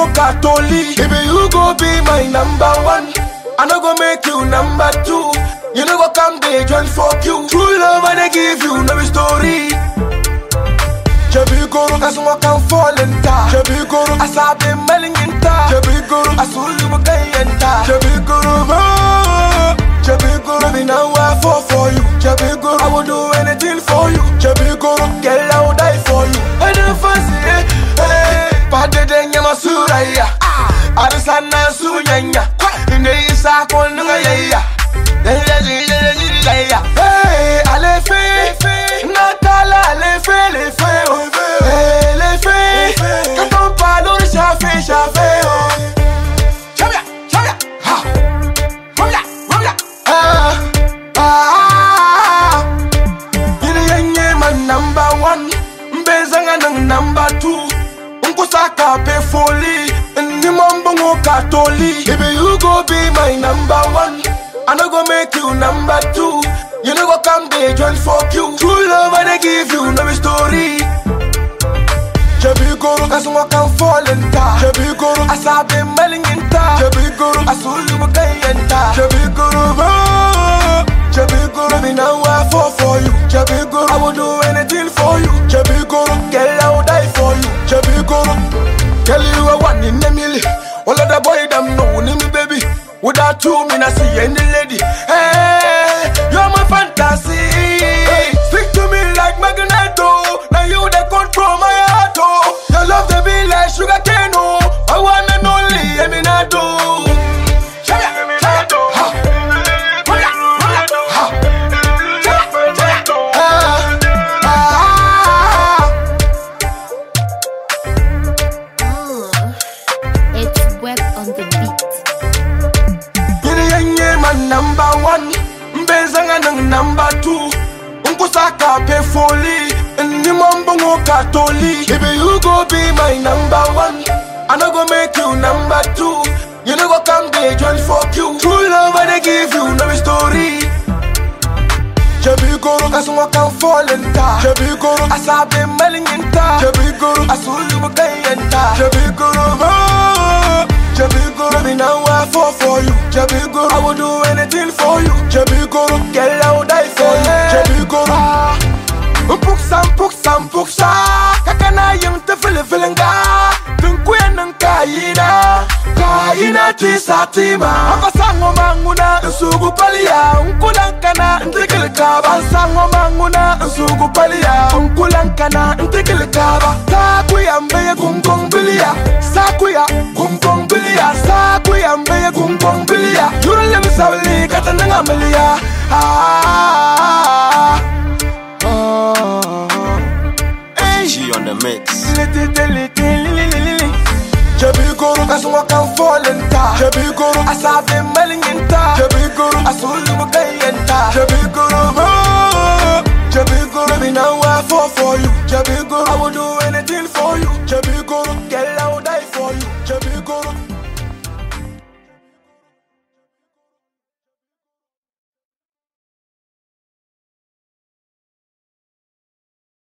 Catholic. Baby, you go be my number one. I no go make you number two. You no go come there join fuck you. True love I dey give you no story. Jabi guru asuma kan fall in ta. Jabi guru asabe melingin ta. Jabi guru asulu bukayen ta. Jabi guru mo. Jabi guru me now I fall for you. Jabi guru I will do anything for you. Jabi guru girl I will die for you. I don't fancy it. Hey, pade denya masuraya. Arisana sunyanya. Ine isa konunga yaya. Hey, allez fais, Natala, allez fais, les fais, oh. Hey, les fais, quand on parle, on chafé, oh. Chavia, chavia, ha, rumia, rumia, Yine man number one, Mbezanga nang number two. Unko saka pe folie, Ndi mambo Catholic. Baby, you go be my number one. I no go make you number two. You no go come there join fuck you. True love I dey give you no story. Jabi guru asuma kan fall in ta. Jabi guru asabe melingin ta. Jabi guru asulu bukayen ta. Jabi guru mo. Jabi guru me now I fall for you. Jabi guru I will do anything for you. Jabi guru girl I will die for you. Jabi guru girl you are one in a million. All of the boy them know me baby. Without you, me not see any lady. Hey, you're my fantasy. Hey, stick to me like Magneto. Now you they control my heart. Oh, your love they be like sugar cane. Oh, I want and only Eminato. It's Web on the beat. Number one, Mbezanga nang number two. Unko saka pe folie, Ndi mambo Catholic. Baby, you go be my number one. I no go make you number two. You no go come there join fuck you. True love I dey give you no story. Jabi guru asuma kan fall in ta. Jabi guru asabe melingin ta. Jabi guru asulu bukayen ta. Jabi guru mo. Jabi guru me now I fall for you. Jabi guru I will do anything for you. Jabi guru girl I will die for you. Jabi guru puksa kakana yung te feelinga. Tungkuya nang kaina tisa tima. Apasango manguna nsugu palia. Unkulankana ntikil kaba. Apasango manguna nsugu palia. Unkulankana ntikil kaba. Sakuya mbeye kumkong bilia. Sakuya kumkong bilia. Sakuya mbeye kumkong bilia. Yurule misawli katananga malia. G on the mix. Jabi guru asuma kan fall in ta. Jabi guru asabe melingin ta. Jabi guru asulu bukayen ta. Jabi guru mo. Jabi guru me now I fall for you. Jabi guru I will do anything for you. Jabi guru